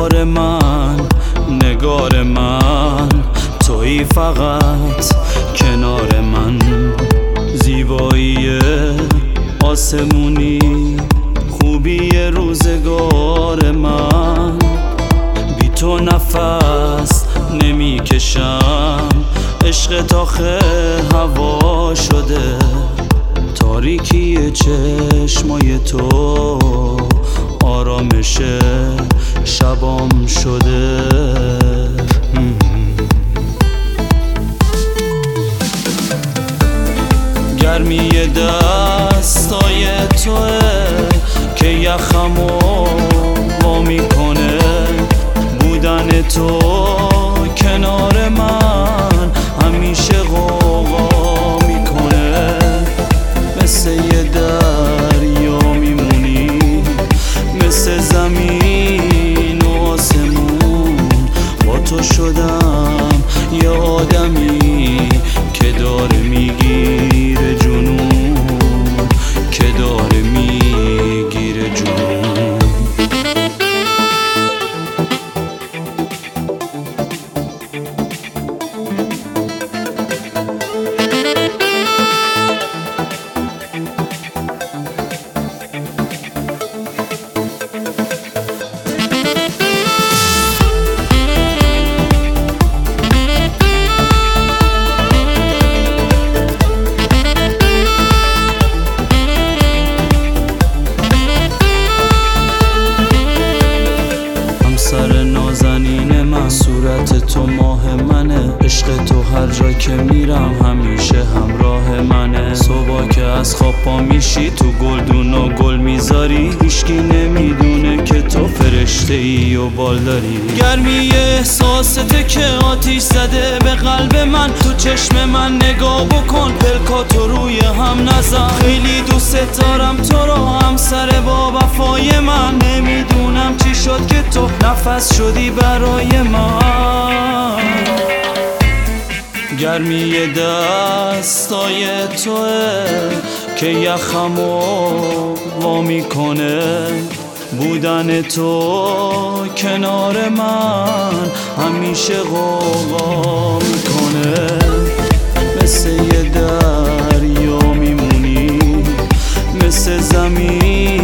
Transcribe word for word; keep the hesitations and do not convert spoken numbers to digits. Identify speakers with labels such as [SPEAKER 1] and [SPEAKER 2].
[SPEAKER 1] بهار من، نگار من، تویی فقط کنار من. زیبایی آسمونی، خوبی روزگار من. بی تو نفس نمی کشم، عشق آخه هوا شده. تاریکی چشمای تو آرامش شبام شده. گرمی دستای توه که یخمو وا میکنه. بودن تو کنار من همیشه غوغا میکنه. مثل یه دریا میمونی، مثل زمین و آسمون. با تو شدم یه آدمی که داره میگیره جنون، که داره میگیره جنون. سر نازنین من، صورت تو ماه منه. عشق تو هر جا که میرم همیشه همراه منه. صبح که از خواب پا میشی، تو گلدون و گل میذاری. هیچکی نمیدونه که تو فرشته ای و بال داری. گرمی احساسته که آتیش زده به قلب من. تو چشم من نگاه بکن، پلکاتو روی هم نزن. خیلی دوست دارم تو رو، همسر با وفای من. نمیدونم چی شد که تو نفس شدی برای من. گرمی دستای توه که یخمو وا میکنه. بودن تو کنار من همیشه غوغا میکنه. مثل یه دریا میمونی، مثل زمین